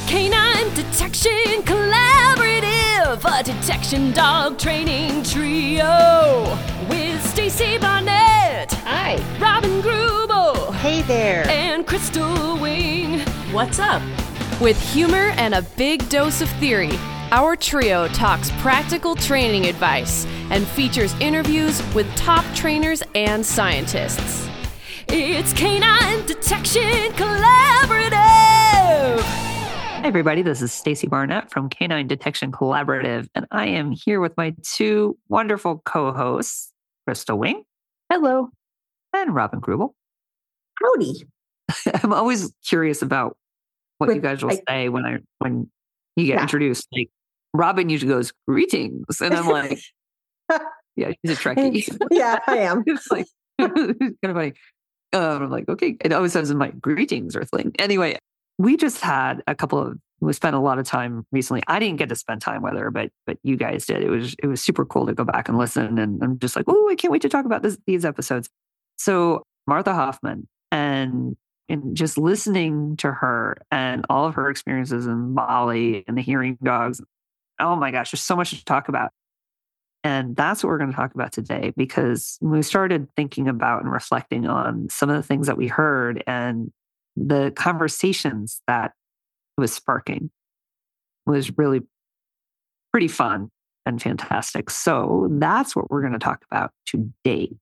Canine Detection Collaborative, a detection dog training trio with Stacy Barnett. Hi. Robin Grubel. Hey there. And Crystal Wing. What's up? With humor and a big dose of theory, our trio talks practical training advice and features interviews with top trainers and scientists. It's Canine Detection Collaborative. Hi, everybody. This is Stacy Barnett from Canine Detection Collaborative, and I am here with my two wonderful co-hosts, Crystal Wing. Hello. And Robin Grubel. Howdy. I'm always curious about what you guys will say when you get introduced. Like, Robin usually goes, "Greetings," and I'm like, "Yeah, she's a Trekkie." Yeah, I am. It's like kind of funny. I'm like, okay. It always says in my "Greetings" Earthling. Anyway, we just had we spent a lot of time recently. I didn't get to spend time with her, but you guys did. It was super cool to go back and listen. And I'm just like, oh, I can't wait to talk about these episodes. So Martha Hoffman, and just listening to her and all of her experiences in Bali and the hearing dogs. Oh my gosh, there's so much to talk about. And that's what we're going to talk about today, because we started thinking about and reflecting on some of the things that we heard and the conversations that it was sparking was really pretty fun and fantastic. So that's what we're going to talk about today.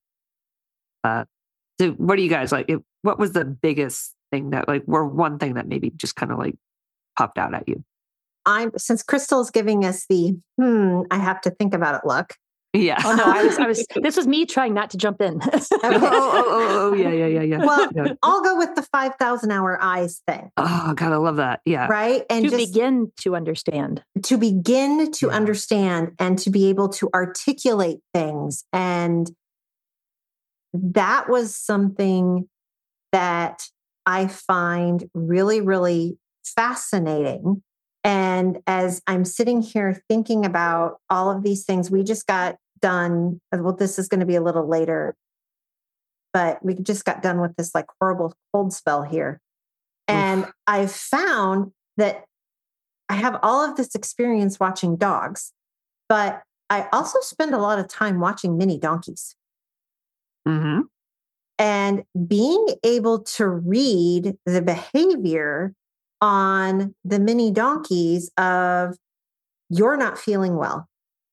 So what do you guys like? What was the biggest thing that one thing that maybe just kind of popped out at you? Since Crystal's giving us the I have to think about it look. Yeah. Oh no, I was. This was me trying not to jump in. Okay. Yeah. Well, yeah. I'll go with the 5,000 hour eyes thing. Oh God, I love that. Yeah. Right. And to begin to understand understand and to be able to articulate things. And that was something that I find really, really fascinating. And as I'm sitting here thinking about all of these things, we just got done. Well, this is going to be a little later, but we just got done with this horrible cold spell here. And I've found that I have all of this experience watching dogs, but I also spend a lot of time watching mini donkeys. Mm-hmm. And being able to read the behavior on the mini donkeys of you're not feeling well.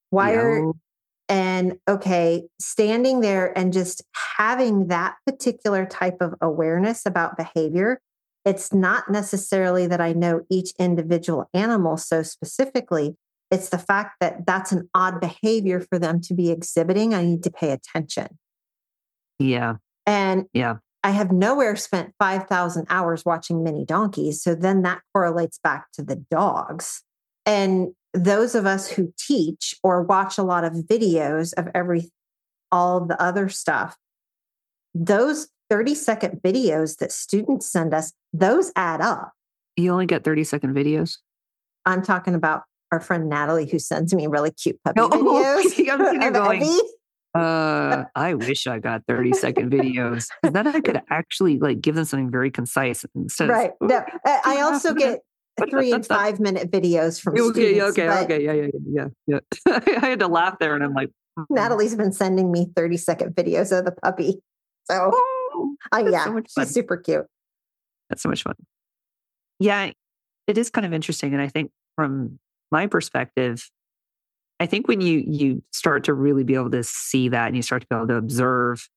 Standing there and just having that particular type of awareness about behavior. It's not necessarily that I know each individual animal so specifically. It's the fact that that's an odd behavior for them to be exhibiting. I need to pay attention. Yeah. And yeah. I have nowhere spent 5,000 hours watching mini donkeys. So then that correlates back to the dogs. And those of us who teach or watch a lot of videos of all of the other stuff, those 30-second videos that students send us, those add up. You only get 30-second videos? I'm talking about our friend Natalie, who sends me really cute puppy videos. I wish I got 30-second videos, because then I could actually give them something very concise instead. Right. No, I also get 3 and 5 minute videos from students. Yeah. I had to laugh there, and I'm like, Natalie's been sending me 30-second videos of the puppy. So, so she's super cute. That's so much fun. Yeah, it is kind of interesting, and I think from my perspective, I think when you start to really be able to see that, and you start to be able to observe,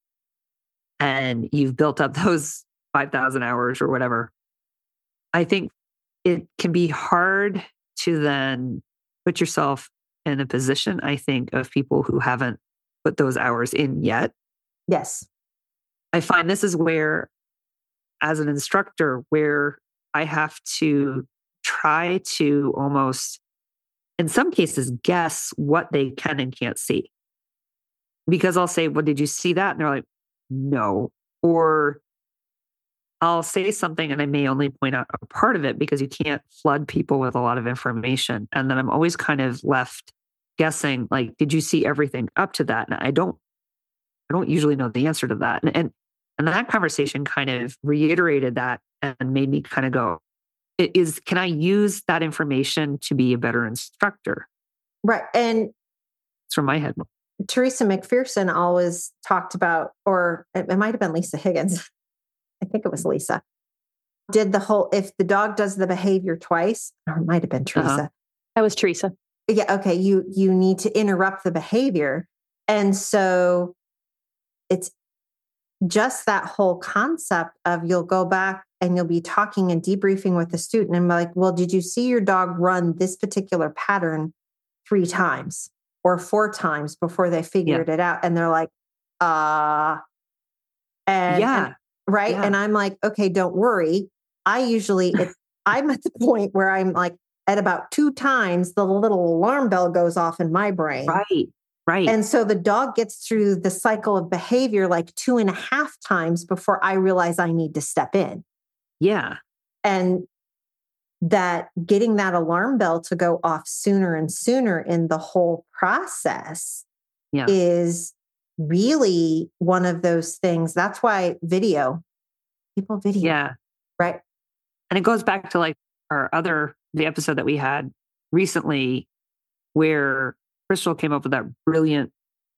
and you've built up those 5,000 hours or whatever, I think it can be hard to then put yourself in a position, I think, of people who haven't put those hours in yet. Yes. I find this is where, as an instructor, where I have to try to almost, in some cases, guess what they can and can't see. Because I'll say, well, did you see that? And they're like, no. Or I'll say something and I may only point out a part of it, because you can't flood people with a lot of information. And then I'm always kind of left guessing, did you see everything up to that? And I don't usually know the answer to that. And that conversation kind of reiterated that and made me kind of go, can I use that information to be a better instructor? Right. And It's from my head. Teresa McPherson always talked about, or it might have been Lisa Higgins. I think it was Lisa. Did the whole, if the dog does the behavior twice, or it might have been Teresa. That was Teresa. Yeah. Okay. You need to interrupt the behavior. And so it's just that whole concept of you'll go back and you'll be talking and debriefing with the student and be like, well, did you see your dog run this particular pattern 3 times or 4 times before they figured it out? And they're like, right. Yeah. And I'm like, okay, don't worry. I'm at the point where I'm like, at about 2 times, the little alarm bell goes off in my brain. Right. And so the dog gets through the cycle of behavior like 2.5 times before I realize I need to step in. Yeah. And that getting that alarm bell to go off sooner and sooner in the whole process is really one of those things. That's why people video. Yeah. Right. And it goes back to like the episode that we had recently where Crystal came up with that brilliant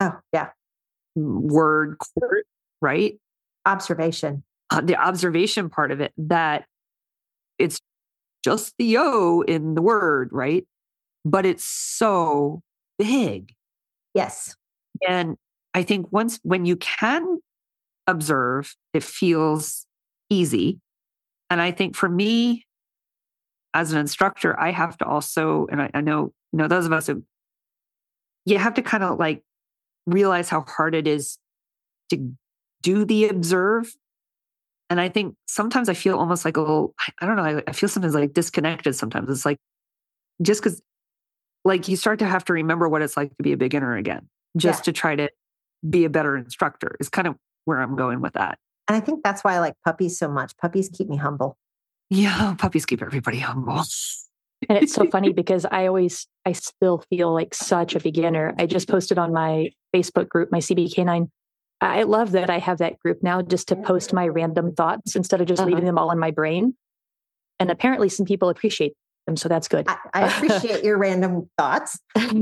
word court, right? Observation. The observation part of it, that it's just the O in the word, right? But it's so big. Yes. And I think when you can observe, it feels easy. And I think for me, as an instructor, I have to also, and I know, those of us who, you have to kind of like realize how hard it is to do the observe. And I think sometimes I feel almost like a little, I don't know, I feel sometimes like disconnected sometimes. It's like, just because like you start to have to remember what it's like to be a beginner again, just to try to be a better instructor is kind of where I'm going with that. And I think that's why I like puppies so much. Puppies keep me humble. Yeah, puppies keep everybody humble. And it's so funny because I still feel like such a beginner. I just posted on my Facebook group, my CBK9. I love that I have that group now just to post my random thoughts instead of just leaving them all in my brain. And apparently some people appreciate them. So that's good. I appreciate your random thoughts.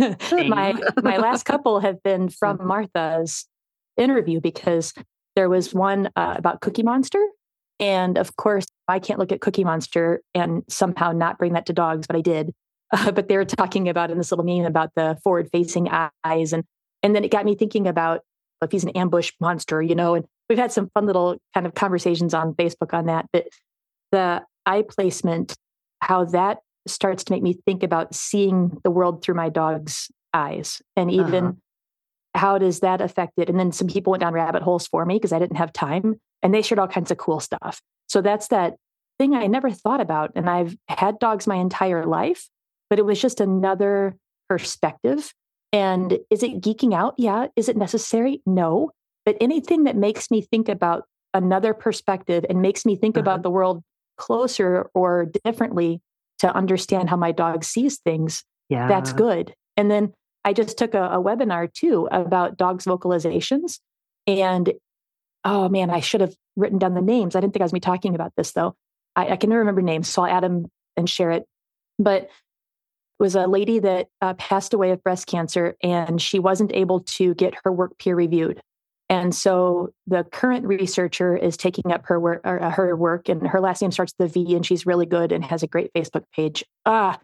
my last couple have been from Martha's interview because there was one about Cookie Monster. And of course, I can't look at Cookie Monster and somehow not bring that to dogs, but I did. But they were talking about in this little meme about the forward-facing eyes. And then it got me thinking about if he's an ambush monster, and we've had some fun little kind of conversations on Facebook on that. But the eye placement, how that starts to make me think about seeing the world through my dog's eyes. And even how does that affect it? And then some people went down rabbit holes for me because I didn't have time. And they shared all kinds of cool stuff. So that's that thing I never thought about. And I've had dogs my entire life, but it was just another perspective. And is it geeking out? Yeah. Is it necessary? No. But anything that makes me think about another perspective and makes me think about the world closer or differently to understand how my dog sees things, that's good. And then I just took a webinar too about dogs' vocalizations. And oh man, I should have written down the names. I didn't think I was me talking about this though. I can remember names, so I'll add them and share it. But it was a lady that passed away of breast cancer, and she wasn't able to get her work peer reviewed. And so the current researcher is taking up her work, and her last name starts with a V, and she's really good and has a great Facebook page. I'll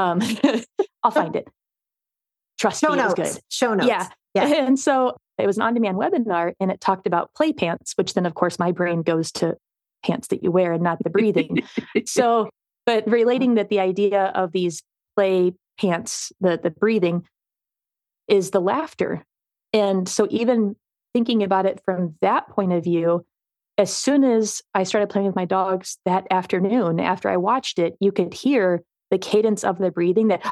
find it. Trust me, it was good. Show notes. Yeah. And so it was an on-demand webinar, and it talked about play pants, which then, of course, my brain goes to pants that you wear and not the breathing. So, but relating that the idea of these play pants, the breathing, is the laughter. And so even thinking about it from that point of view, as soon as I started playing with my dogs that afternoon, after I watched it, you could hear the cadence of the breathing, that,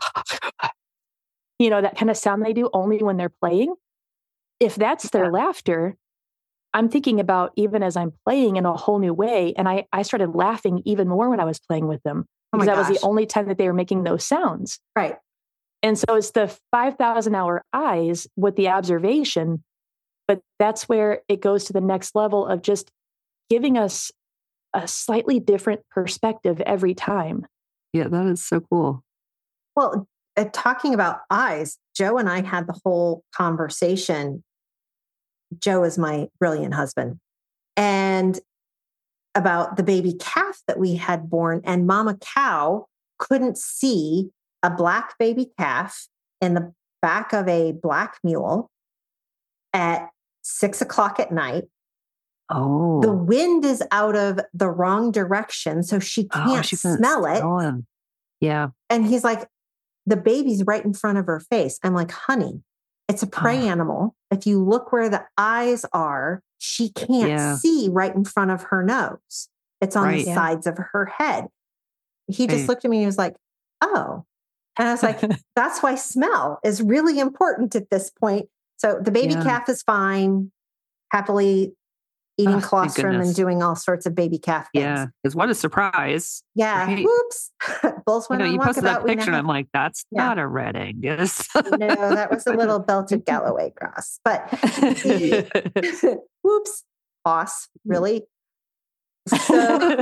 that kind of sound they do only when they're playing. If that's their laughter, I'm thinking about even as I'm playing in a whole new way. And I started laughing even more when I was playing with them because that was the only time that they were making those sounds. Right. And so it's the 5,000 hour eyes with the observation, but that's where it goes to the next level of just giving us a slightly different perspective every time. Yeah, that is so cool. Well, talking about eyes, Joe and I had the whole conversation. Joe is my brilliant husband. And about the baby calf that we had born, and mama cow couldn't see a black baby calf in the back of a black mule at 6:00 at night. Oh, The wind is out of the wrong direction, so she can't smell it. Yeah. And he's like, the baby's right in front of her face. I'm like, honey, it's a prey animal. If you look where the eyes are, she can't see right in front of her nose. It's on the sides of her head. He just looked at me and he was like, oh. And I was like, that's why smell is really important at this point. So the baby calf is fine, happily eating colostrum and doing all sorts of baby calf things. Yeah, because what a surprise. Yeah. Right? Whoops. Bulls went on you walk posted about that picture and I'm like, that's not a red Angus. No, that was a little belted Galloway cross. But whoops, boss, really? So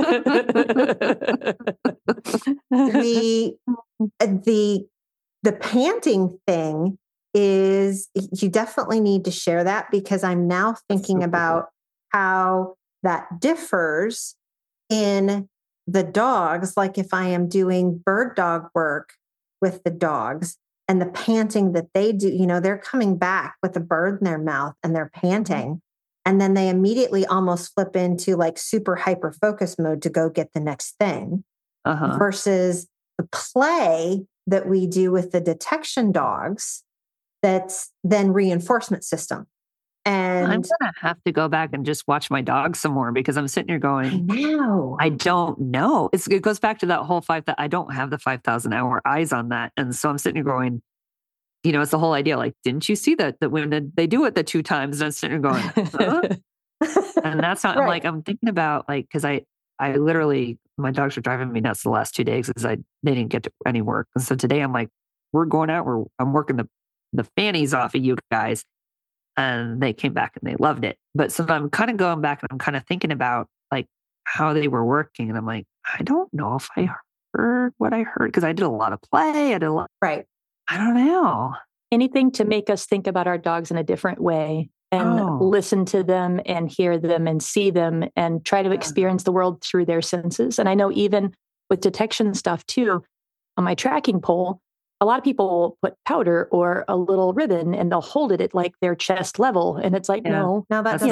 the panting thing is, you definitely need to share that, because I'm now thinking about how that differs in the dogs. Like if I am doing bird dog work with the dogs and the panting that they do, they're coming back with a bird in their mouth and they're panting. And then they immediately almost flip into like super hyper focus mode to go get the next thing versus the play that we do with the detection dogs. That's then reinforcement system. And I'm going to have to go back and just watch my dog some more, because I'm sitting here going, I don't know. It goes back to that whole that I don't have the 5,000 hour eyes on that. And so I'm sitting here going, it's the whole idea. Like, didn't you see that when they do it the 2 times? And I'm sitting here going, huh? And that's not, I'm thinking about because I literally, my dogs were driving me nuts the last 2 days because they didn't get to any work. And so today I'm like, we're going out, I'm working the fannies off of you guys. And they came back and they loved it. But so I'm kind of going back and I'm kind of thinking about how they were working. And I'm like, I don't know if I heard what I heard, because I did a lot of play. I did a lot. Right. I don't know. Anything to make us think about our dogs in a different way and listen to them and hear them and see them and try to experience the world through their senses. And I know even with detection stuff too, on my tracking pole, a lot of people will put powder or a little ribbon and they'll hold it at like their chest level. And it's like, no, that's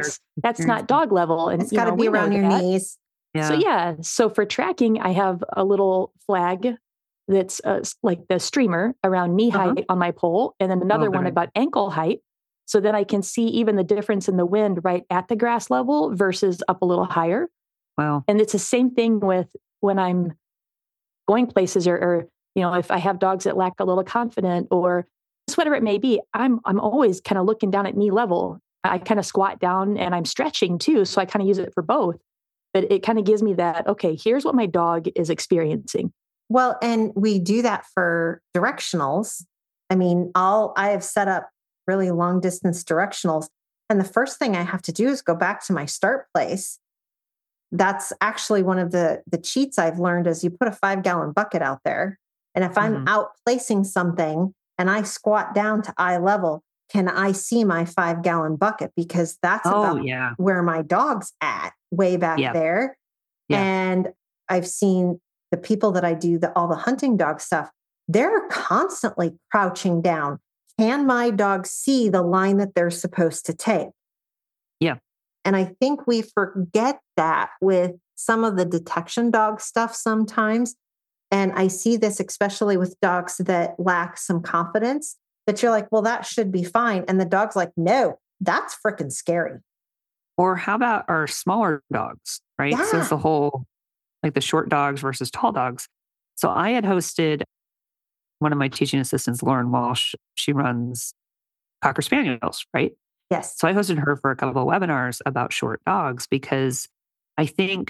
not dog level. And it's got to be around your knees. Yeah. So for tracking, I have a little flag that's like the streamer around knee height on my pole. And then another one about ankle height. So then I can see even the difference in the wind right at the grass level versus up a little higher. Wow. And it's the same thing with when I'm going places or if I have dogs that lack a little confident or just whatever it may be, I'm always kind of looking down at knee level. I kind of squat down and I'm stretching too. So I kind of use it for both. But it kind of gives me that, okay, here's what my dog is experiencing. Well, and we do that for directionals. I mean, I have set up really long distance directionals. And the first thing I have to do is go back to my start place. That's actually one of the cheats I've learned is you put a 5-gallon bucket out there. And if I'm out placing something and I squat down to eye level, can I see my 5-gallon bucket? Because that's where my dog's at, way back there. Yeah. And I've seen the people that I do all the hunting dog stuff, they're constantly crouching down. Can my dog see the line that they're supposed to take? Yeah. And I think we forget that with some of the detection dog stuff sometimes. And I see this especially with dogs that lack some confidence, that you're like, well, that should be fine. And the dog's like, no, that's freaking scary. Or how about our smaller dogs, right? Yeah. So it's the whole, the short dogs versus tall dogs. So I had hosted one of my teaching assistants, Lauren Walsh. She runs Cocker Spaniels, right? Yes. So I hosted her for a couple of webinars about short dogs, because I think,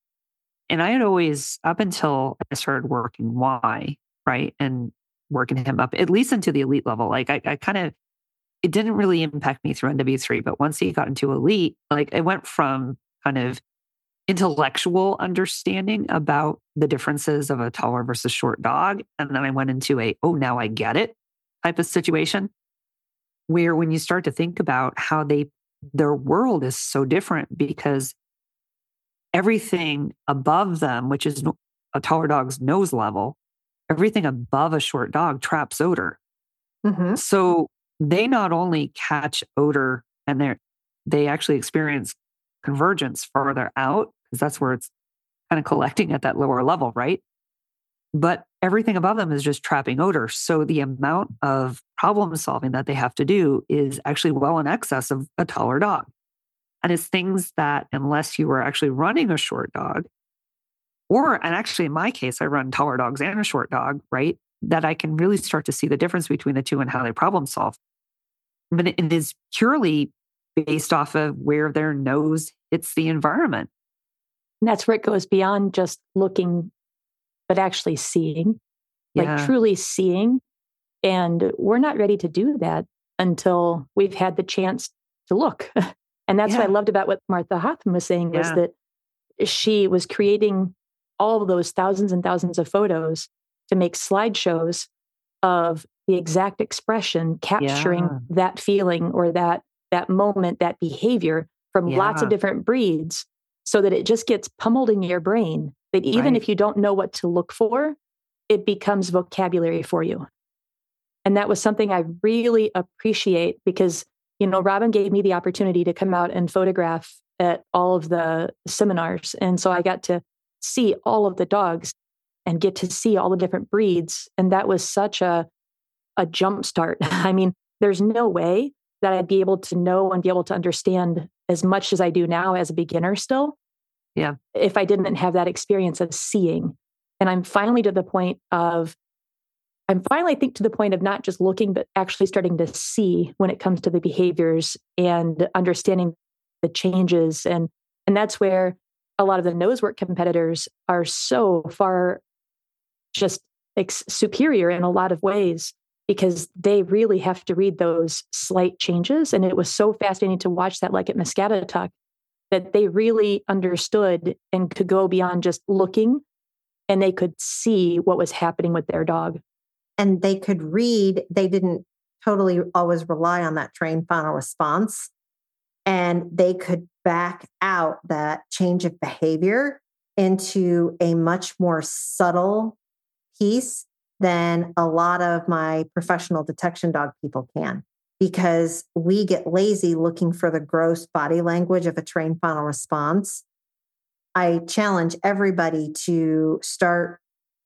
and I had always, up until I started working Y, right? And working him up, at least into the elite level. I kind of, it didn't really impact me through NW3, but once he got into elite, it went from kind of intellectual understanding about the differences of a taller versus short dog. And then I went into oh, now I get it type of situation where when you start to think about how their world is so different because everything above them, which is a taller dog's nose level, everything above a short dog traps odor. Mm-hmm. So they not only catch odor and they actually experience convergence farther out because that's where it's kind of collecting at that lower level, right? But everything above them is just trapping odor. So the amount of problem solving that they have to do is actually well in excess of a taller dog. And it's things that unless you were actually running a short dog, and actually in my case, I run taller dogs and a short dog, right? That I can really start to see the difference between the two and how they problem solve. But it is purely based off of where their nose hits the environment. And that's where it goes beyond just looking, but actually seeing, like truly seeing. And we're not ready to do that until we've had the chance to look. And that's what I loved about what Martha Hoffman was saying was that she was creating all of those thousands and thousands of photos to make slideshows of the exact expression, capturing that feeling or that moment, that behavior from lots of different breeds so that it just gets pummeled in your brain. That even if you don't know what to look for, it becomes vocabulary for you. And that was something I really appreciate because, Robin gave me the opportunity to come out and photograph at all of the seminars. And so I got to see all of the dogs and get to see all the different breeds. And that was such a jump start. I mean, there's no way that I'd be able to know and be able to understand as much as I do now as a beginner still. Yeah. If I didn't have that experience of seeing. And I'm finally to the point of not just looking, but actually starting to see when it comes to the behaviors and understanding the changes. And that's where a lot of the nosework competitors are so far just superior in a lot of ways because they really have to read those slight changes. And it was so fascinating to watch that, like at Muscatatuck, that they really understood and could go beyond just looking and they could see what was happening with their dog. And they could read, they didn't totally always rely on that trained final response. And they could back out that change of behavior into a much more subtle piece than a lot of my professional detection dog people can, because we get lazy looking for the gross body language of a trained final response. I challenge everybody to start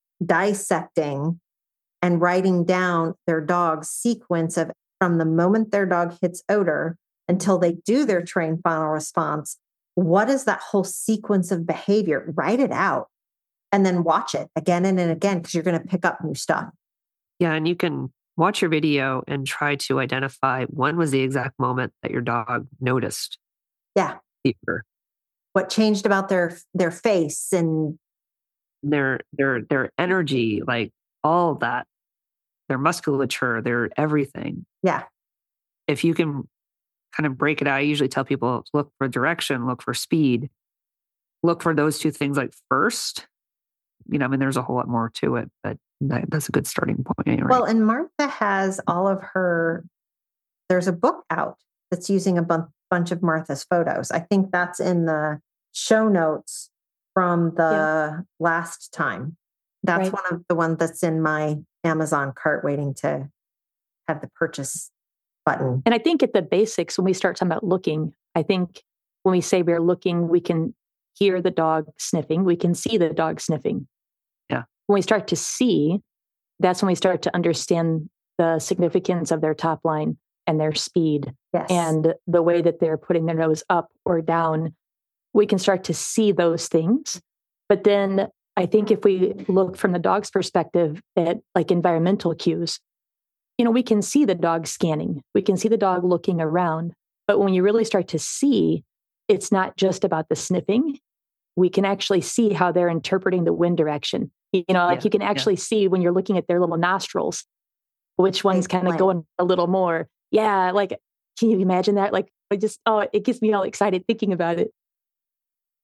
dissecting and writing down their dog's sequence of from the moment their dog hits odor until they do their trained final response. What is that whole sequence of behavior? Write it out and then watch it again and again because you're going to pick up new stuff. Yeah. And you can watch your video and try to identify when was the exact moment that your dog noticed. Yeah. Fever. What changed about their face and their energy, like all of that, their musculature, their everything. Yeah. If you can kind of break it out, I usually tell people look for direction, look for speed, look for those two things like first. There's a whole lot more to it, but that's a good starting point. Right? Well, and Martha has all of there's a book out that's using a bunch of Martha's photos. I think that's in the show notes from the last time. That's one of the ones that's in my Amazon cart waiting to have the purchase button. And I think at the basics, when we start talking about looking, I think when we say we're looking, we can hear the dog sniffing. We can see the dog sniffing. Yeah. When we start to see, that's when we start to understand the significance of their top line and their speed and the way that they're putting their nose up or down. We can start to see those things. But then I think if we look from the dog's perspective at like environmental cues, we can see the dog scanning. We can see the dog looking around. But when you really start to see, it's not just about the sniffing. We can actually see how they're interpreting the wind direction. You can actually see when you're looking at their little nostrils, which one's kind of going a little more. Yeah. Like, can you imagine that? Like, it gets me all excited thinking about it.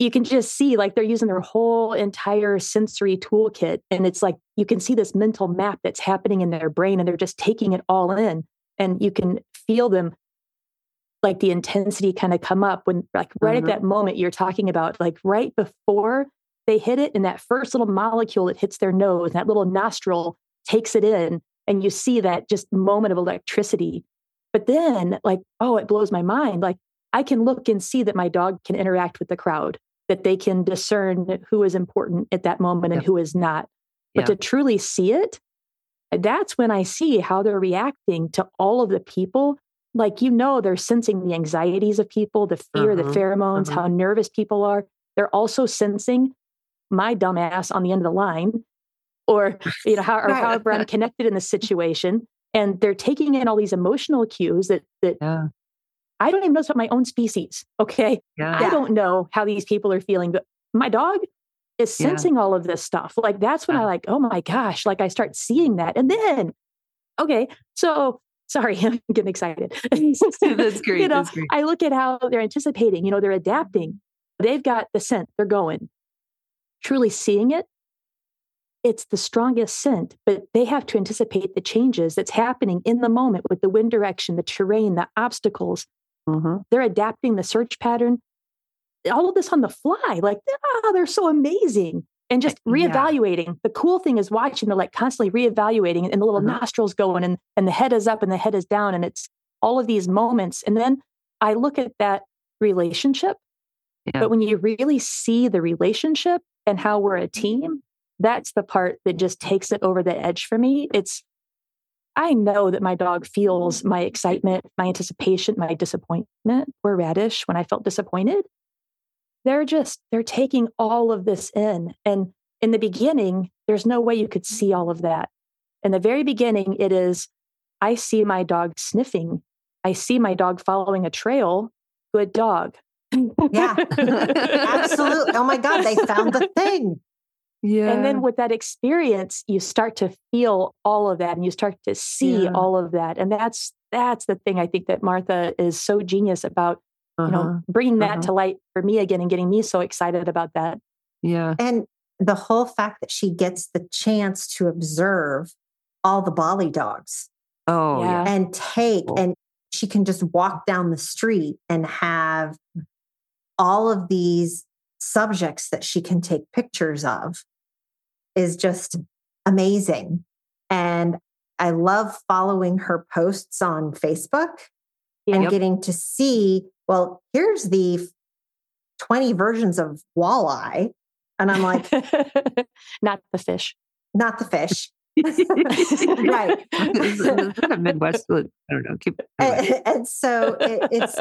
you can just see like they're using their whole entire sensory toolkit. And it's like, you can see this mental map that's happening in their brain and they're just taking it all in. And you can feel them, like the intensity kind of come up when like right at that moment you're talking about, like right before they hit it, and that first little molecule that hits their nose, that little nostril takes it in, and you see that just moment of electricity. But then like, oh, it blows my mind. Like I can look and see that my dog can interact with the crowd, that they can discern who is important at that moment and who is not. But to truly see it, that's when I see how they're reacting to all of the people. Like, they're sensing the anxieties of people, the fear, the pheromones, how nervous people are. They're also sensing my dumbass on the end of the line, or, however I'm connected in the situation. And they're taking in all these emotional cues that I don't even know about my own species. Okay. Yeah. I don't know how these people are feeling, but my dog is sensing all of this stuff. Like, that's when I like, oh my gosh, like I start seeing that. And then, okay, so sorry, I'm getting excited. That's great. That's great. I look at how they're anticipating, they're adapting. They've got the scent, they're going. Truly seeing it, it's the strongest scent, but they have to anticipate the changes that's happening in the moment with the wind direction, the terrain, the obstacles. They're adapting the search pattern, all of this on the fly. Like, they're so amazing. And just reevaluating. The cool thing is watching, they're like constantly reevaluating, and the little nostrils going, and the head is up and the head is down. And it's all of these moments. And then I look at that relationship. But when you really see the relationship and how we're a team, that's the part that just takes it over the edge for me. I know that my dog feels my excitement, my anticipation, my disappointment. Poor Radish, when I felt disappointed, they're taking all of this in. And in the beginning, there's no way you could see all of that. In the very beginning, it is, I see my dog sniffing. I see my dog following a trail. Good dog. Yeah, absolutely. Oh my God, they found the thing. Yeah. And then with that experience, you start to feel all of that and you start to see all of that. And that's the thing I think that Martha is so genius about, bringing that to light for me again and getting me so excited about that. Yeah. And the whole fact that she gets the chance to observe all the Bali dogs. Oh, yeah. And and she can just walk down the street and have all of these subjects that she can take pictures of is just amazing. And I love following her posts on Facebook and getting to see, well, here's the 20 versions of walleye. And I'm like, not the fish. Not the fish. Right. It's kind of Midwest. I don't know. And so it's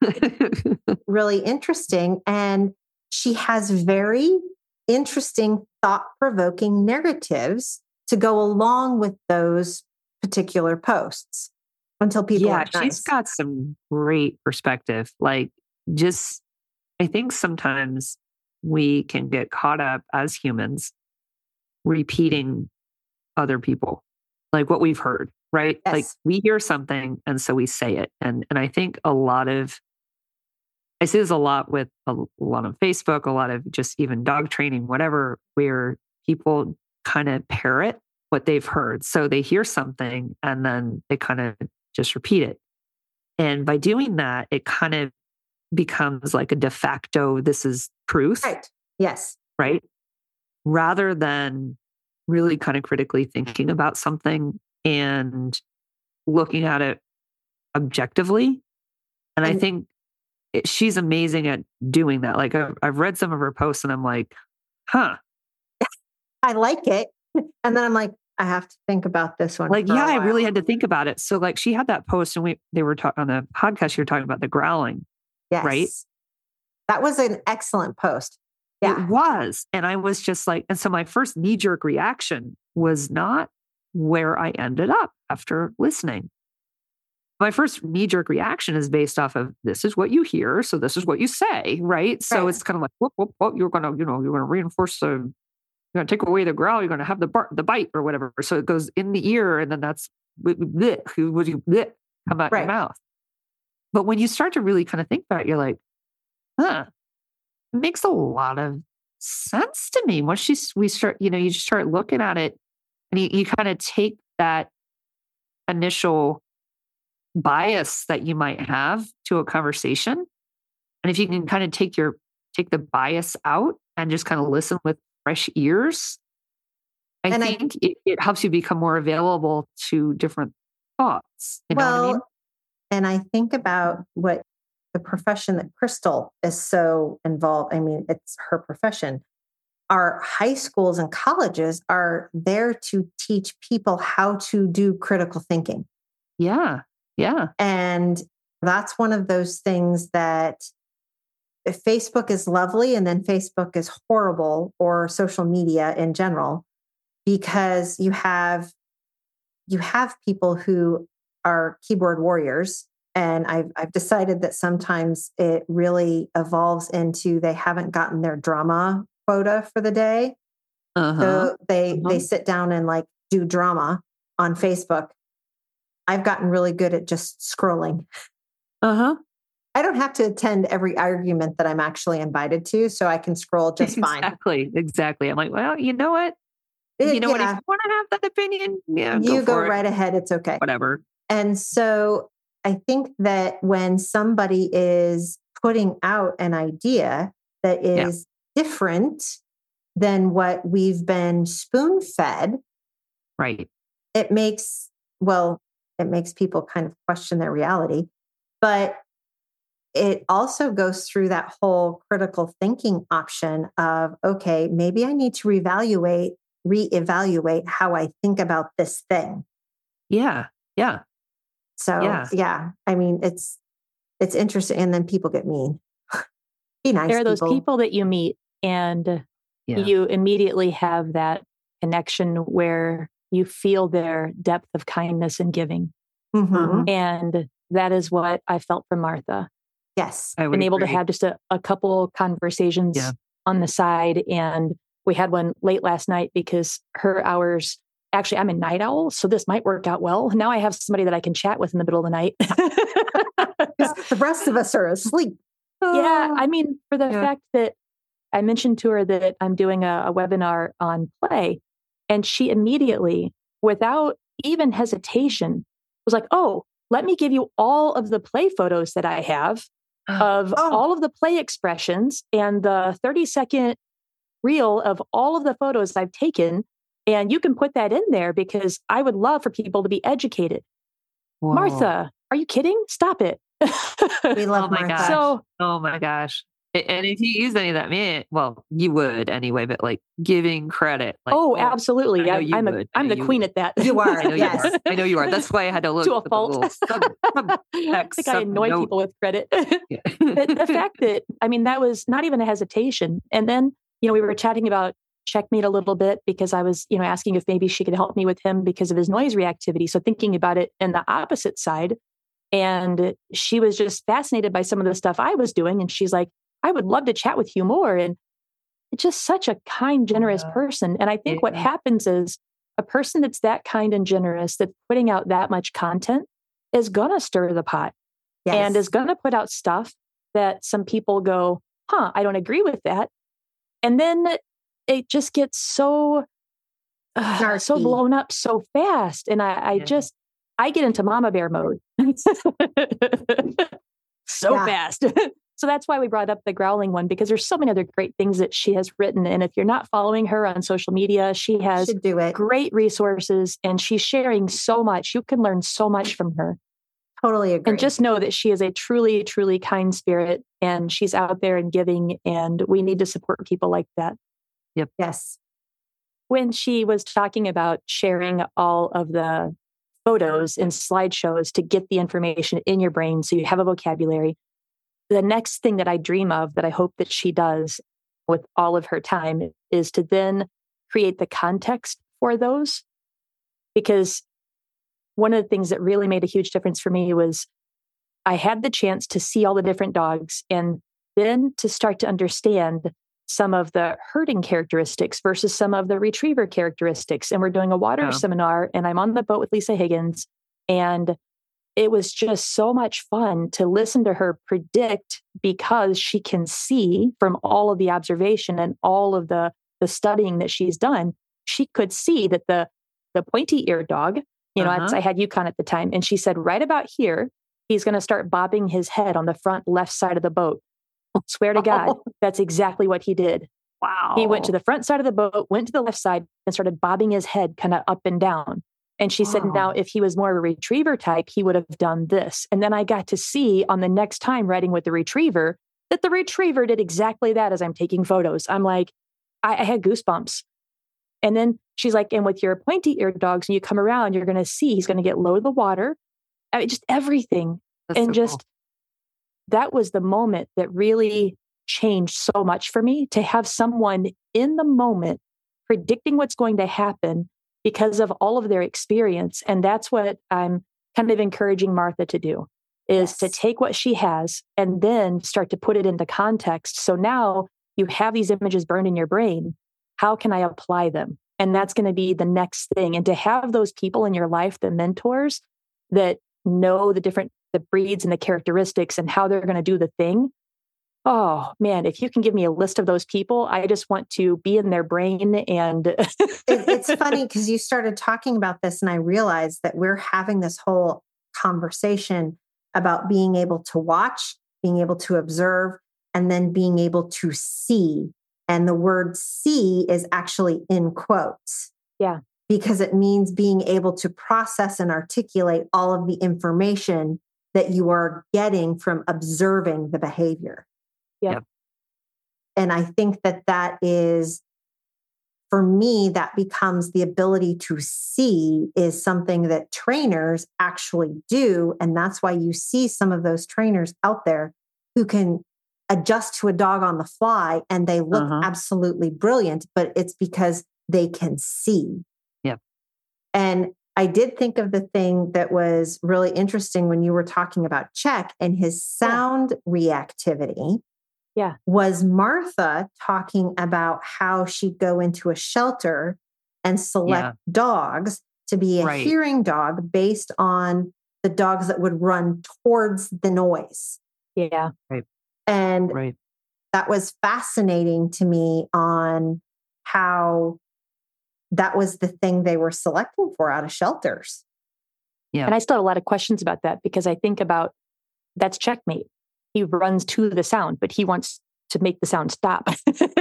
really interesting. And she has very interesting, thought-provoking narratives to go along with those particular posts until people are nice. She's got some great perspective. Like, I think sometimes we can get caught up as humans repeating other people, like what we've heard, right? Yes. Like we hear something and so we say it. And I think I see this a lot with a lot of Facebook, a lot of just even dog training, whatever, where people kind of parrot what they've heard. So they hear something and then they kind of just repeat it. And by doing that, it kind of becomes like a de facto, this is truth. Right. Yes. Right. Rather than really kind of critically thinking about something and looking at it objectively. And I think she's amazing at doing that. Like I've read some of her posts and I'm like, I like it. And then I'm like, I have to think about this one. Like, I really had to think about it. So like she had that post and they were talking on the podcast, you were talking about the growling. Yes. Right. That was an excellent post. Yeah. It was. And I was just like, and so my first knee-jerk reaction was not where I ended up after listening. My first knee-jerk reaction is based off of this is what you hear, so this is what you say, right? So it's kind of like, whoop, whoop, whoop, you're gonna reinforce you're gonna take away the growl, you're gonna have the bite or whatever. So it goes in the ear, and then that's come out your mouth. But when you start to really kind of think about it, you're like, makes a lot of sense to me. Once we start, you just start looking at it and you kind of take that initial bias that you might have to a conversation. And if you can kind of take the bias out and just kind of listen with fresh ears, I think it helps you become more available to different thoughts. You know what I mean? And I think about what the profession that Crystal is so involved. I mean, it's her profession. Our high schools and colleges are there to teach people how to do critical thinking. Yeah. Yeah. And that's one of those things that if Facebook is lovely and then Facebook is horrible, or social media in general, because you have people who are keyboard warriors. And I've decided that sometimes it really evolves into they haven't gotten their drama quota for the day. So they sit down and like do drama on Facebook. I've gotten really good at just scrolling. I don't have to attend every argument that I'm actually invited to, so I can scroll just fine. Exactly. I'm like, well, you know what? If you want to have that opinion, you go right ahead. It's okay. Whatever. And so I think that when somebody is putting out an idea that is different than what we've been spoon-fed, right? It makes people kind of question their reality, but it also goes through that whole critical thinking option of, okay, maybe I need to reevaluate how I think about this thing. Yeah. Yeah. So I mean, it's interesting. And then people get mean. Be nice. There are those people that you meet and you immediately have that connection where you feel their depth of kindness and giving. And that is what I felt from Martha. Yes. I've been able to have just a couple conversations on the side. And we had one late last night because her hours, actually, I'm a night owl, so this might work out well. Now I have somebody that I can chat with in the middle of the night. The rest of us are asleep. Yeah. I mean, for the fact that I mentioned to her that I'm doing a webinar on play, and she immediately, without even hesitation, was like, oh, let me give you all of the play photos that I have of all of the play expressions and the 30-second reel of all of the photos I've taken. And you can put that in there because I would love for people to be educated. Whoa. Martha, are you kidding? Stop it. We love Martha. Gosh. Oh my gosh. And if you use any of that, well, you would anyway, but like giving credit. Like, absolutely. I'm the queen at that. You are. I know you are. That's why I had to look to a fault. I think I annoy people with credit. The fact that, I mean, that was not even a hesitation. And then, we were chatting about Checkmate a little bit because I was, asking if maybe she could help me with him because of his noise reactivity. So thinking about it in the opposite side. And she was just fascinated by some of the stuff I was doing. And she's like, I would love to chat with you more. And it's just such a kind, generous person. And I think what happens is a person that's that kind and generous, that's putting out that much content, is going to stir the pot and is going to put out stuff that some people go, I don't agree with that. And then it just gets so blown up so fast. And I get into mama bear mode fast. So that's why we brought up the growling one, because there's so many other great things that she has written. And if you're not following her on social media, she has great resources and she's sharing so much. You can learn so much from her. Totally agree. And just know that she is a truly, truly kind spirit and she's out there and giving, and we need to support people like that. Yep. Yes. When she was talking about sharing all of the photos and slideshows to get the information in your brain so you have a vocabulary, the next thing that I dream of that I hope that she does with all of her time is to then create the context for those. Because one of the things that really made a huge difference for me was I had the chance to see all the different dogs and then to start to understand some of the herding characteristics versus some of the retriever characteristics. And we're doing a water seminar and I'm on the boat with Lisa Higgins, and it was just so much fun to listen to her predict, because she can see from all of the observation and all of the studying that she's done. She could see that the pointy-eared dog, I had Yukon at the time, and she said, right about here, he's going to start bobbing his head on the front left side of the boat. Swear to God, that's exactly what he did. Wow. He went to the front side of the boat, went to the left side, and started bobbing his head kind of up and down. And she said, now, if he was more of a retriever type, he would have done this. And then I got to see on the next time riding with the retriever that the retriever did exactly that as I'm taking photos. I'm like, I had goosebumps. And then she's like, and with your pointy-eared dogs, when you come around, you're going to see he's going to get low to the water. I mean, just everything. That's and so just cool. That was the moment that really changed so much for me, to have someone in the moment predicting what's going to happen because of all of their experience. And that's what I'm kind of encouraging Martha to do, is to take what she has and then start to put it into context. So now you have these images burned in your brain. How can I apply them? And that's going to be the next thing. And to have those people in your life, the mentors that know the breeds and the characteristics and how they're going to do the thing. Oh man, if you can give me a list of those people, I just want to be in their brain. And it's funny because you started talking about this and I realized that we're having this whole conversation about being able to watch, being able to observe, and then being able to see. And the word see is actually in quotes. Yeah. Because it means being able to process and articulate all of the information that you are getting from observing the behavior. Yep. And I think that is, for me, that becomes the ability to see is something that trainers actually do. And that's why you see some of those trainers out there who can adjust to a dog on the fly and they look absolutely brilliant, but it's because they can see. Yep. And I did think of the thing that was really interesting when you were talking about Check and his sound reactivity. Yeah. Was Martha talking about how she'd go into a shelter and select dogs to be a hearing dog based on the dogs that would run towards the noise. Yeah. Right. And that was fascinating to me on how that was the thing they were selecting for out of shelters. Yeah. And I still have a lot of questions about that because I think about that's Checkmate. He runs to the sound, but he wants to make the sound stop.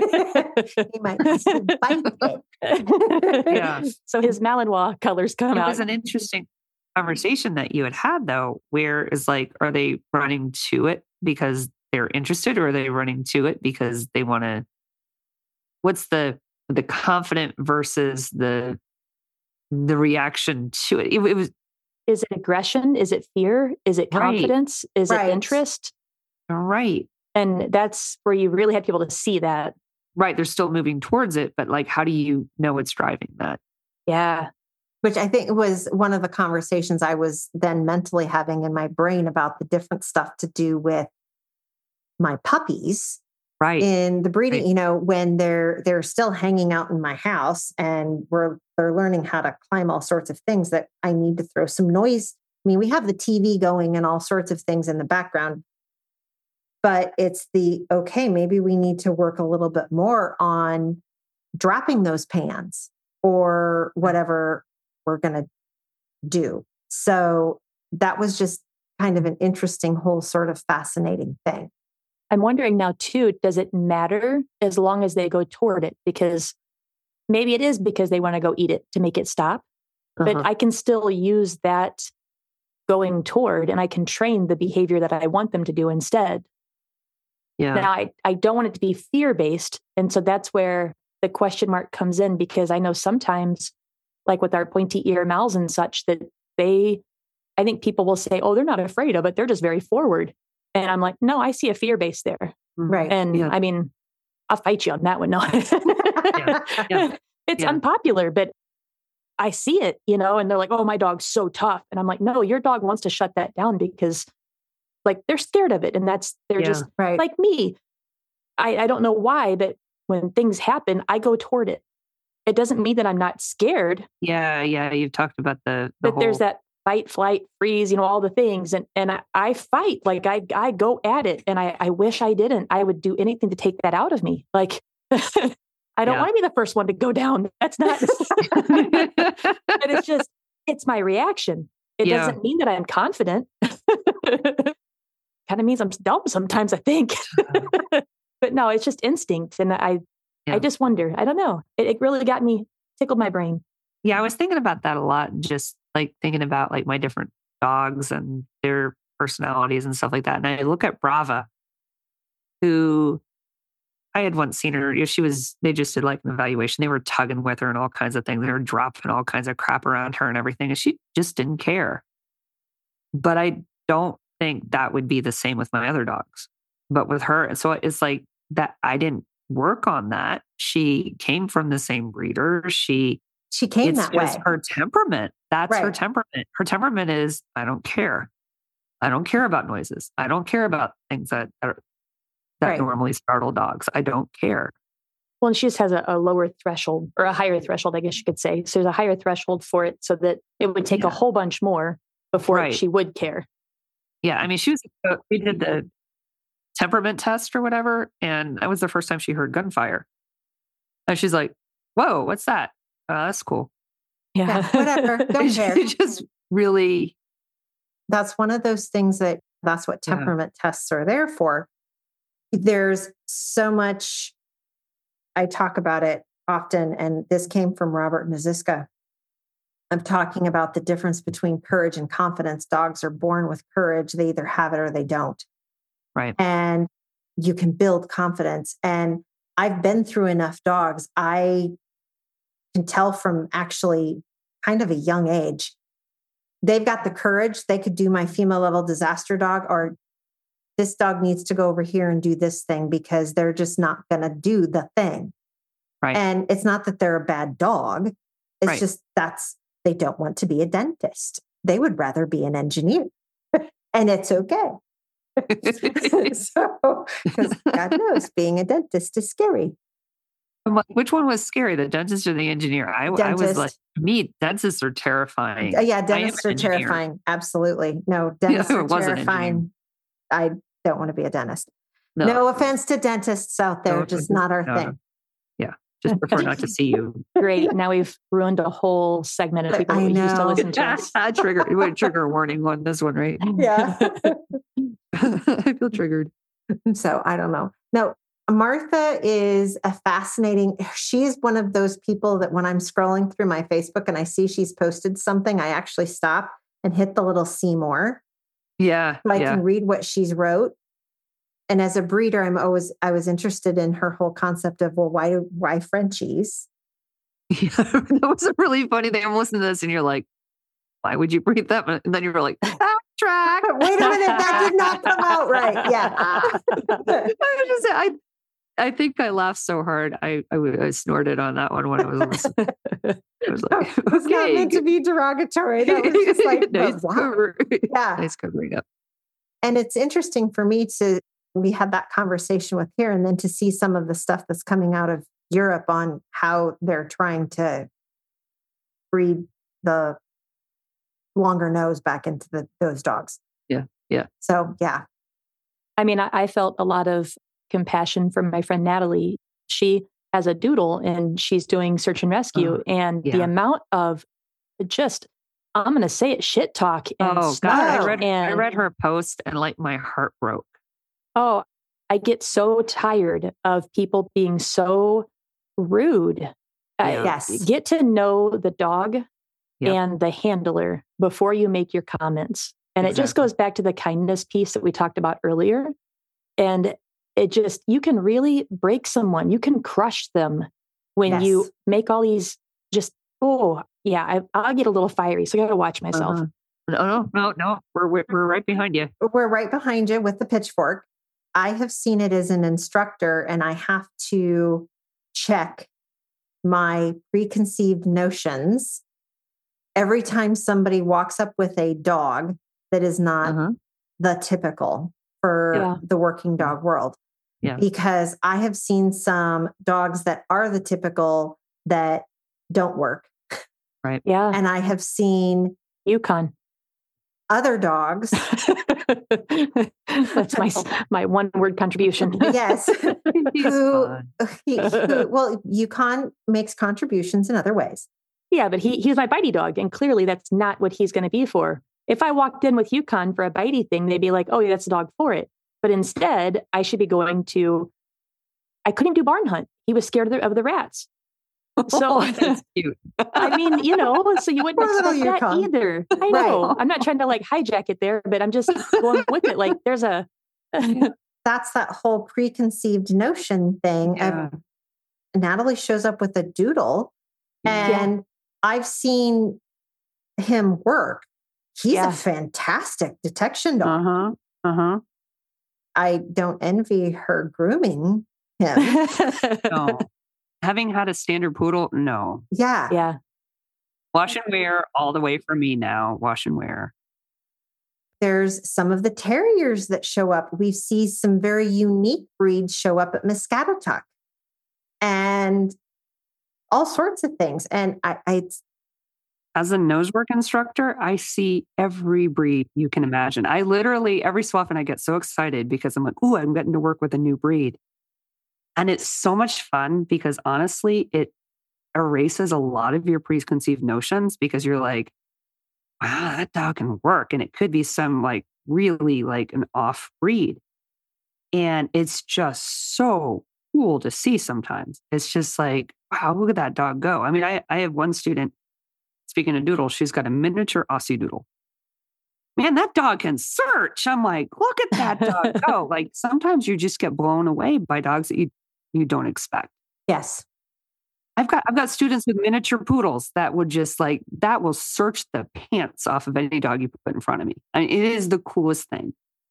He might bite it. Yeah. So his Malinois colors come out. It was an interesting conversation that you had though, where is like, are they running to it because they're interested, or are they running to it because they want to? What's the confident versus the reaction to it? It was. Is it aggression? Is it fear? Is it confidence? Is it interest? Right. And that's where you really have to be able to see that. Right. They're still moving towards it, but like, how do you know what's driving that? Yeah. Which I think was one of the conversations I was then mentally having in my brain about the different stuff to do with my puppies. Right. In the breeding, when they're still hanging out in my house and they're learning how to climb all sorts of things that I need to throw some noise. I mean, we have the TV going and all sorts of things in the background, but it's maybe we need to work a little bit more on dropping those pans or whatever we're going to do. So that was just kind of an interesting whole sort of fascinating thing. I'm wondering now too, does it matter as long as they go toward it? Because maybe it is because they want to go eat it to make it stop, but I can still use that going toward and I can train the behavior that I want them to do instead. Yeah. Now I don't want it to be fear-based. And so that's where the question mark comes in, because I know sometimes like with our pointy ear mouths and such that I think people will say, oh, they're not afraid of it. They're just very forward. And I'm like, no, I see a fear base there. Right. And I mean, I'll fight you on that one. No, It's unpopular, but I see it, and they're like, oh, my dog's so tough. And I'm like, no, your dog wants to shut that down because like they're scared of it. And they're just like me. I don't know why, but when things happen, I go toward it. It doesn't mean that I'm not scared. Yeah. Yeah. You've talked about the but whole there's that fight, flight, freeze, all the things. And I fight, like I go at it, and I wish I didn't. I would do anything to take that out of me. Like, I don't want to be the first one to go down. That's not, but it's my reaction. It doesn't mean that I'm confident. Kind of means I'm dumb sometimes, I think. But no, it's just instinct. And I just wonder, I don't know. It really tickled my brain. Yeah, I was thinking about that a lot, just like thinking about like my different dogs and their personalities and stuff like that. And I look at Brava, who I had once seen her. They just did like an evaluation. They were tugging with her and all kinds of things. They were dropping all kinds of crap around her and everything. And she just didn't care. But I don't think that would be the same with my other dogs. But with her, so it's like that I didn't work on that. She came from the same breeder. She came that way. It's just her temperament. That's her temperament. Her temperament is, I don't care. I don't care about noises. I don't care about things that normally startle dogs. I don't care. Well, and she just has a lower threshold, or a higher threshold, I guess you could say. So there's a higher threshold for it, so that it would take a whole bunch more before she would care. Yeah. I mean, we did the temperament test or whatever, and that was the first time she heard gunfire. And she's like, whoa, what's that? That's cool. Yeah, whatever. Don't care. Just really. That's one of those things that's what temperament tests are there for. There's so much, I talk about it often, and this came from Robert Naziska. I'm talking about the difference between courage and confidence. Dogs are born with courage. They either have it or they don't. Right. And you can build confidence. And I've been through enough dogs. I can tell from actually kind of a young age, they've got the courage. They could do my female level disaster dog, or this dog needs to go over here and do this thing, because they're just not going to do the thing. Right. And it's not that they're a bad dog. It's just they don't want to be a dentist. They would rather be an engineer. And it's okay. So, because God knows being a dentist is scary. Which one was scary, the dentist or the engineer? I was like, dentists are terrifying. Yeah, dentists are terrifying. Absolutely. No, dentists are terrifying. I don't want to be a dentist. No offense to dentists out there, just not our thing. Yeah, just prefer not to see you. Great. Now we've ruined a whole segment of people who used to listen to us. Trigger warning on this one, right? Yeah. I feel triggered. So I don't know. No, Martha is she's one of those people that when I'm scrolling through my Facebook and I see she's posted something, I actually stop and hit the little see more. Yeah. So I can read what she's wrote. And as a breeder, I was interested in her whole concept of, well, why Frenchies? Yeah, that was a really funny thing. I'm listening to this and you're like, why would you breed that? And then you were like, track. Wait a minute, that did not come out right. Yeah. I think I laughed so hard. I snorted on that one when I was listening. I was like, it was not meant to be derogatory. That was just like, nice nice covering up. And it's interesting for me we had that conversation with here, and then to see some of the stuff that's coming out of Europe on how they're trying to breed the longer nose back into those dogs. Yeah. Yeah. So, yeah. I mean, I felt a lot of compassion from my friend Natalie. She has a doodle and she's doing search and rescue, and the amount of I'm going to say it, shit talk. And God, I read her post and like my heart broke. Oh, I get so tired of people being so rude. Yes. Get to know the dog and the handler before you make your comments. And it just goes back to the kindness piece that we talked about earlier. And you can really break someone. You can crush them when you make all these I'll get a little fiery. So I got to watch myself. No. We're right behind you. We're right behind you with the pitchfork. I have seen it as an instructor, and I have to check my preconceived notions every time somebody walks up with a dog that is not the typical for the working dog world. Yeah. Because I have seen some dogs that are the typical that don't work. Right. Yeah. And I have seen Yukon. other dogs. That's my one word contribution. Yes. Fun. Well, Yukon makes contributions in other ways. Yeah, but he's my bitey dog, and clearly that's not what he's going to be for. If I walked in with Yukon for a bitey thing, they'd be like, "Oh, yeah, that's a dog for it." But instead, I should be going to. I couldn't do barn hunt. He was scared of the rats. So That's cute. I mean, so you wouldn't Poor little expect that Yukon. either. I know. I'm not trying to like hijack it there, but I'm just going with it. Like there's a. That's that whole preconceived notion thing. Yeah. Natalie shows up with a doodle, and I've seen him work. He's a fantastic detection dog. I don't envy her grooming him. No. Having had a standard poodle, no. Yeah. Yeah. Wash and wear all the way for me now. Wash and wear. There's some of the terriers that show up. We see some very unique breeds show up at Miskatatuck and all sorts of things. And As a nosework instructor, I see every breed you can imagine. I literally, every so often I get so excited because I'm like, "Ooh, I'm getting to work with a new breed." And it's so much fun because honestly, it erases a lot of your preconceived notions because you're like, wow, that dog can work. And it could be some like really like an off breed. And it's just so cool to see sometimes. It's just like, wow, look at that dog go. I mean, I have one student, speaking of doodles, she's got a miniature Aussie doodle. Man, that dog can search. I'm like, look at that dog go. Like sometimes you just get blown away by dogs that you don't expect. yes. I've got students with miniature poodles that would just like, that will search the pants off of any dog you put in front of me. I mean, it is the coolest thing.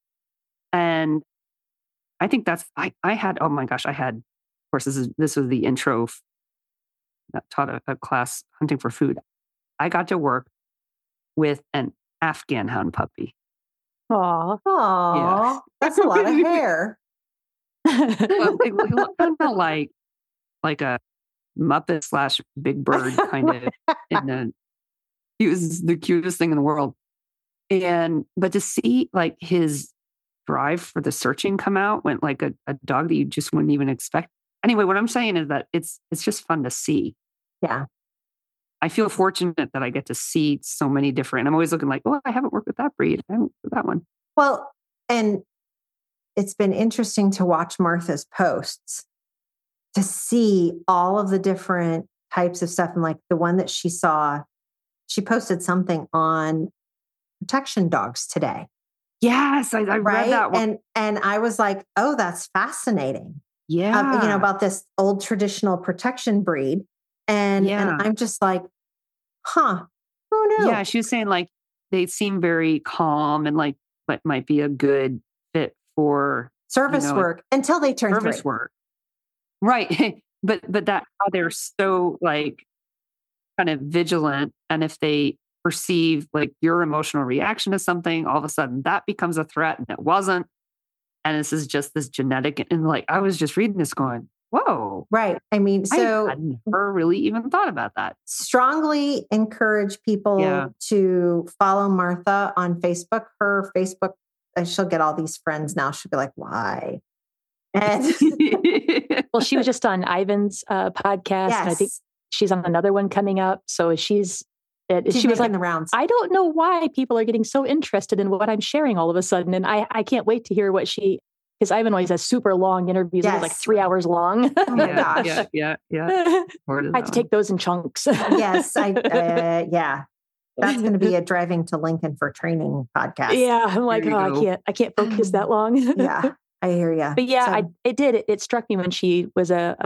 And I think that's, I had, oh my gosh, I had, of course, this was the intro that taught a class hunting for food. I got to work with an Afghan hound puppy. Aw. Oh, that's a lot of hair. Well, it looked kind of like a Muppet / Big Bird kind of. He was the cutest thing in the world. But to see like his drive for the searching come out went like a dog that you just wouldn't even expect. Anyway, what I'm saying is that it's just fun to see. Yeah. I feel fortunate that I get to see so many different. I'm always looking like, oh, I haven't worked with that breed. I haven't worked with that one. Well, and it's been interesting to watch Martha's posts to see all of the different types of stuff. And like the one that she saw, she posted something on protection dogs today. Yes, I read that one. And I was like, oh, that's fascinating. Yeah. About this old traditional protection breed. And I'm just like, huh, oh no. Yeah, she was saying like they seem very calm and like what might be a good fit for service work until they turn service 3. work. Right. but that how they're so like kind of vigilant. And if they perceive like your emotional reaction to something, all of a sudden that becomes a threat and it wasn't. And this is just this genetic. And like, I was just reading this going, whoa. Right. I mean, so I never really even thought about that. Strongly encourage people to follow Martha on Facebook. Her Facebook, she'll get all these friends now. She'll be like, why? And well, she was just on Ivan's podcast. Yes. And I think she's on another one coming up. So she was like, the rounds. I don't know why people are getting so interested in what I'm sharing all of a sudden. And I can't wait to hear what because Ivan always has super long interviews, like 3 hours long. Oh my gosh. Yeah. I had to take those in chunks. Yes. That's going to be a driving to Lincoln for training podcast. Yeah. I'm like, I can't focus that long. Yeah. I hear you. But yeah, it struck me when she was a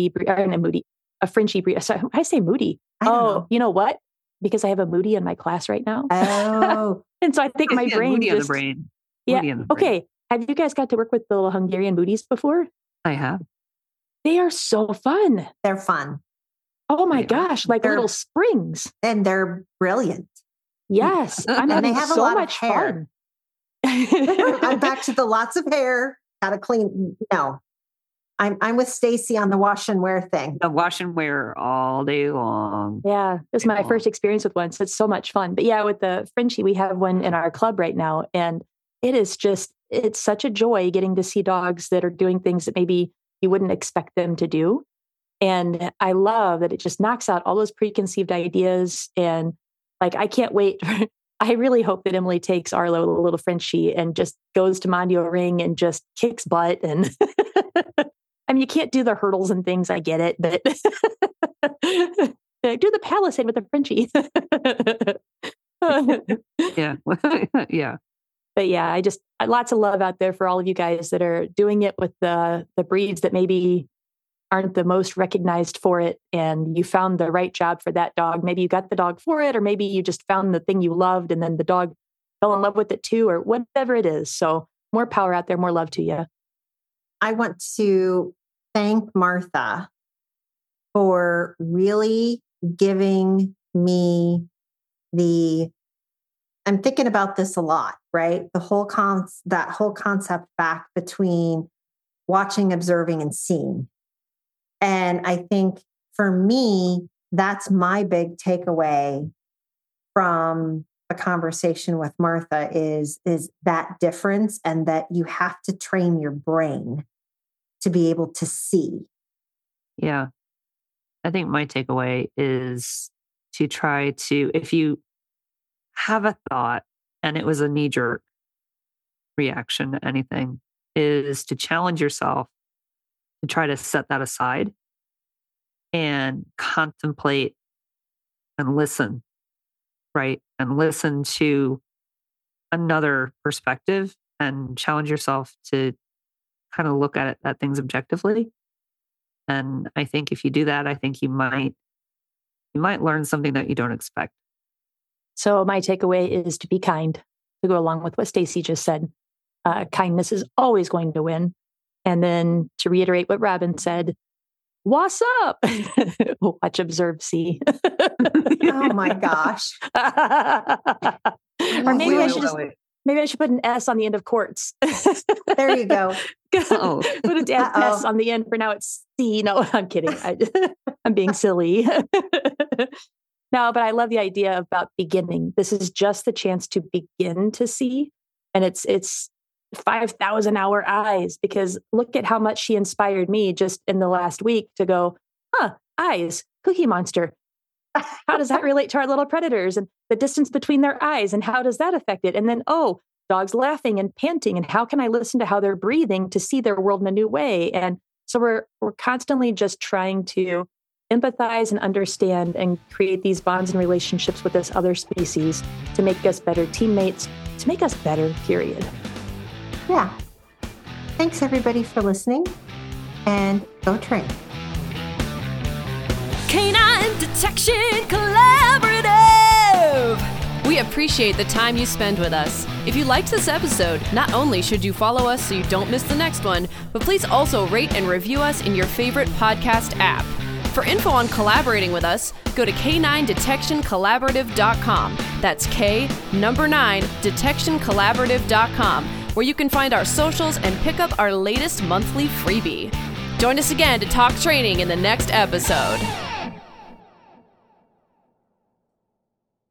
Frenchy breed. Sorry, I say moody. Know. You know what? Because I have a Moody in my class right now. Oh. And so I think my brain Moody just... on the brain. Yeah. Moody on the brain. Okay. Have you guys got to work with the little Hungarian Moodies before? I have. They are so fun. They're fun. Oh my gosh. Like little springs. And they're brilliant. Yes. I'm having they have so a lot much of hair. fun. I'm back to the lots of hair. Gotta clean. No. I'm with Stacy on the wash and wear thing. The wash and wear all day long. Yeah, it was my first experience with one, so it's so much fun. But yeah, with the Frenchie, we have one in our club right now, and it's such a joy getting to see dogs that are doing things that maybe you wouldn't expect them to do. And I love that it just knocks out all those preconceived ideas. And like, I can't wait. I really hope that Emily takes Arlo, the little Frenchie, and just goes to Mondio Ring and just kicks butt. And I mean, you can't do the hurdles and things. I get it, but do the Palisade with the Frenchie. Yeah. Yeah. But yeah, lots of love out there for all of you guys that are doing it with the breeds that maybe aren't the most recognized for it. And you found the right job for that dog. Maybe you got the dog for it, or maybe you just found the thing you loved and then the dog fell in love with it too, or whatever it is. So more power out there, more love to you. I want to thank Martha for really giving me I'm thinking about this a lot, right? That whole concept back between watching, observing, and seeing. And I think for me, that's my big takeaway from a conversation with Martha is that difference, and that you have to train your brain to be able to see. Yeah. I think my takeaway is to try to, if you have a thought and it was a knee-jerk reaction to anything, is to challenge yourself to try to set that aside and contemplate and listen, right? And listen to another perspective and challenge yourself to kind of look at things objectively. And I think if you do that, I think you might learn something that you don't expect. So my takeaway is to be kind, to go along with what Stacy just said. Kindness is always going to win. And then to reiterate what Robin said, what's up? Watch, observe, see. Oh my gosh. Or maybe I should put an S on the end of quartz. There you go. Oh. Put an S on the end. For now it's C. No, I'm kidding. I'm being silly. No, but I love the idea about beginning. This is just the chance to begin to see. And it's 5,000 hour eyes, because look at how much she inspired me just in the last week to go, eyes, Cookie Monster. How does that relate to our little predators and the distance between their eyes? And how does that affect it? And then, dogs laughing and panting. And how can I listen to how they're breathing to see their world in a new way? And so we're constantly just trying to empathize and understand and create these bonds and relationships with this other species to make us better teammates, to make us better, period. Yeah. Thanks everybody for listening, and go train. Canine Detection Collaborative! We appreciate the time you spend with us. If you liked this episode, not only should you follow us so you don't miss the next one, but please also rate and review us in your favorite podcast app. For info on collaborating with us, go to K9DetectionCollaborative.com. That's K9DetectionCollaborative.com, where you can find our socials and pick up our latest monthly freebie. Join us again to talk training in the next episode.